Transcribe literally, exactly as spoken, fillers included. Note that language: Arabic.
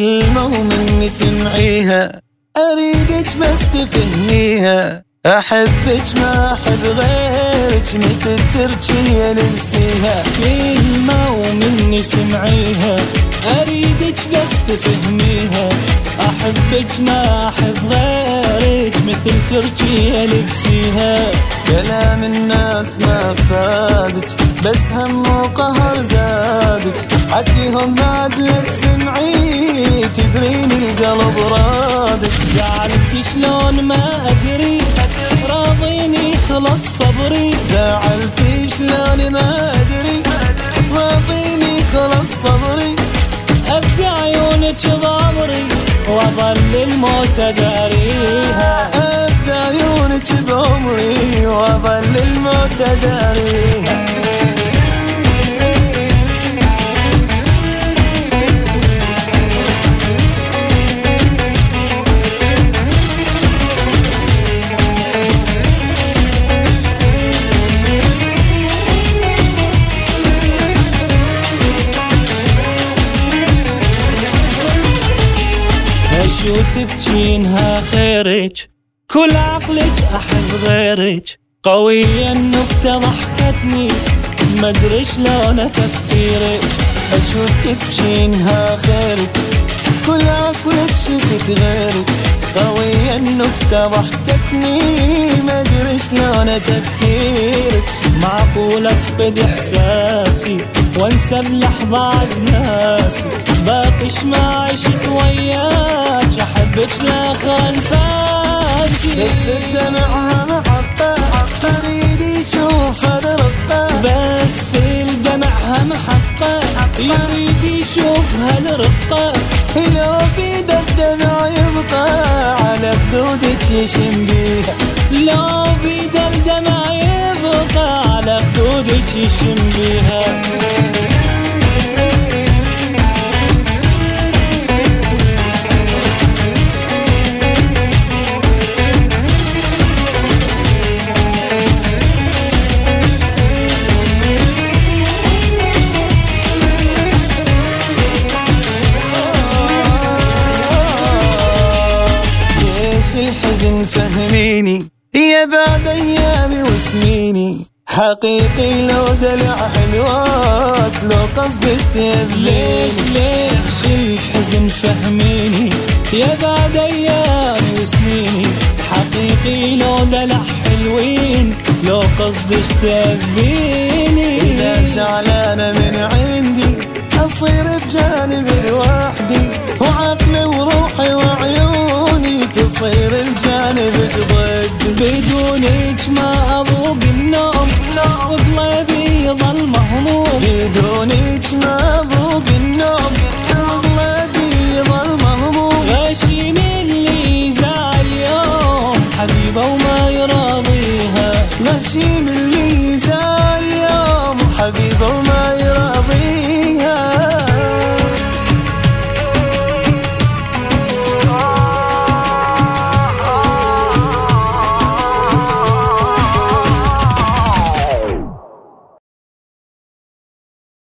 كلمة ومني سمعيها، أريدك بس تفهميها، أحبك ما أحب غيرك مثل تركية لبسيها. كلمة ومني سمعيها، أريدك بس تفهميها، أحبك ما أحب غيرك مثل تركية لبسيها. كلام الناس ما فادك، بس هم وقهر زادك، حكيهم بعد لا تسمعي، تدرين القلب رادك. زعلتي شلون ما أدري، راضيني خلص صبري. زعلتي شلون ما أدري، راضيني خلص صبري. أبدي عيونك بعمري، وأظل الموت أداريها. أبدي عيونك بعمري، وأظل الموت أداريها. شو تبجينها خيرك، كل عقلك أحب غيرك. قوية النكتة ضحكتني، مدري شلون تفكيرك. أشو تبجينها خيرك، كل عقلك شفت غيرك. قوية النكتة ضحكتني، مدري شلون تفكيرك. معقول أفقد إحساسي وانسى بلحظة عز ناسي، باقيش ما عشت وياك، أحبك لاخر انفاسي. بس الدمع محطة، أريد يشوف هالرقة. بس الدمع محطة، يريد يشوف هالرقة. لو بيد الدمع يبقى على خدودك يشم بيها. لو بيد الدمع يبقى على خدودك يشم بيها. الحزن فهميني يا بعد ايامي وسنيني، حقيقي لو دلع حلوات، لو قصدك تبليني. ليش ليش الحزن فهميني يا بعد ايامي وسنيني، حقيقي لو دلع حلوين، لو قصدك تبليني.